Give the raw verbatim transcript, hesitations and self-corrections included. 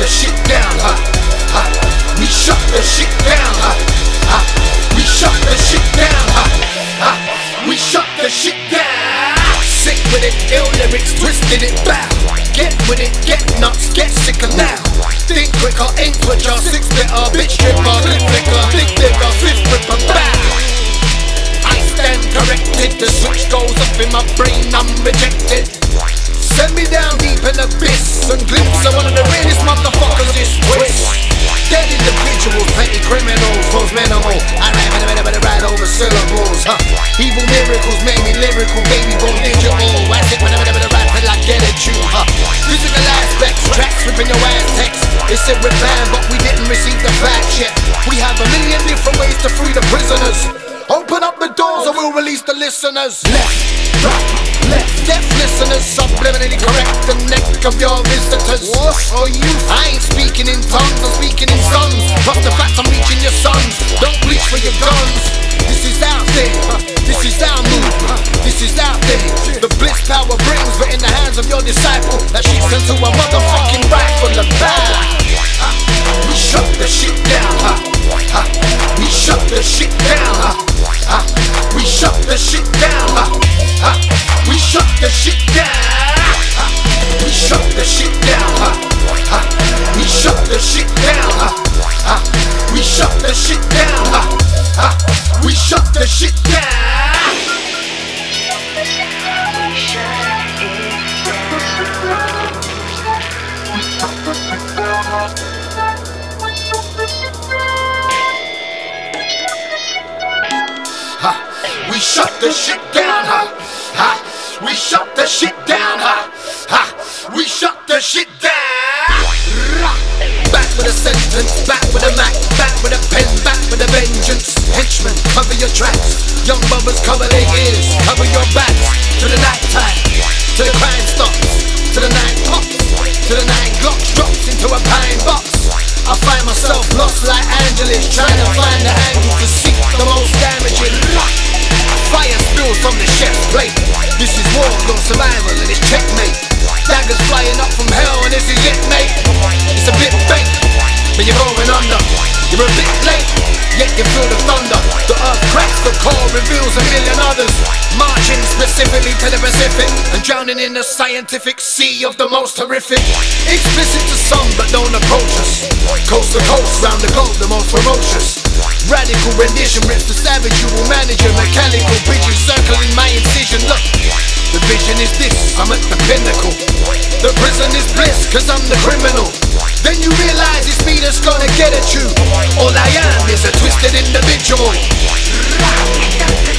shit down, huh? Huh? We shut the shit down, huh? Huh? We shut the shit down, huh? Huh? We shut the shit down. Sick with it, ill lyrics, twisted it back. Get with it, get nuts, get sicker now. Think quicker, ain't quicker, six bitter, bitch stripper, lip flicker, thick digger, fifth ripper, bow. I stand corrected, the switch goes off in my brain, I'm rejected. Send me down deep in the abyss and glimpse of one of the realest motherfuckers is twist. Dead individuals, petty criminals, most minimal. I rap in a minute, but I ride over syllables, huh? Evil miracles made me lyrical, baby, born digital. I sit with a minute, but I rap till I get at you, huh? Physical aspects, tracks, ripping your ass text. It's a rip band, but we didn't receive the facts yet. We have a million different ways to free the prisoners. Open up the doors and we'll release the listeners. Left, right, left, deaf listeners, subliminally correct the neck of your visitors. What are you? I ain't speaking in tongues, I'm speaking in songs. Plus the fact I'm reaching your sons. Don't reach for your guns. This is out there, this is our movement, this is out there. The bliss power brings, but in the hands of your disciple, that shit's into a motherfucking rifle of bad. We shut the shit down, huh? Huh? We shut the shit down, huh? Huh? We shut the shit down, huh? Huh? We shut the shit down, huh? We shut the shit down, huh? Huh? We shut the shit down, huh? Huh? We shut the shit down, huh? Huh? We shut the shit down. We shut the shit down, huh? Huh? We shut the shit down, huh? Huh? We shut the shit down. Back with a sentence, back with a Mac, back with a pen, back with a vengeance. Henchmen, cover your tracks. Young brothers, cover their ears, cover your backs. To the night time, to the crime stops, to the nine pops, to the nine glocks drops into a pine box. I find myself lost like Angeles, trying to find the angle to seek the most damaging. Fire spills from the chef's plate. This is war, no survival, and it's checkmate. Daggers flying up from hell, and this is it, mate. It's a bit fake, but you're going under. You're a bit late, yet you feel the thunder. The earth cracks, the core reveals a million others. Marching specifically to the Pacific, and drowning in the scientific sea of the most horrific. Explicit to some, but don't approach us. Coast to coast, round the globe, the most ferocious. Radical rendition rips the savage, you will manage a mechanical pigeon circling my incision. Look, the vision is this, I'm at the pinnacle. The prison is bliss, cause I'm the criminal. Then you realize it's me that's gonna get at you. All I am is a twisted individual.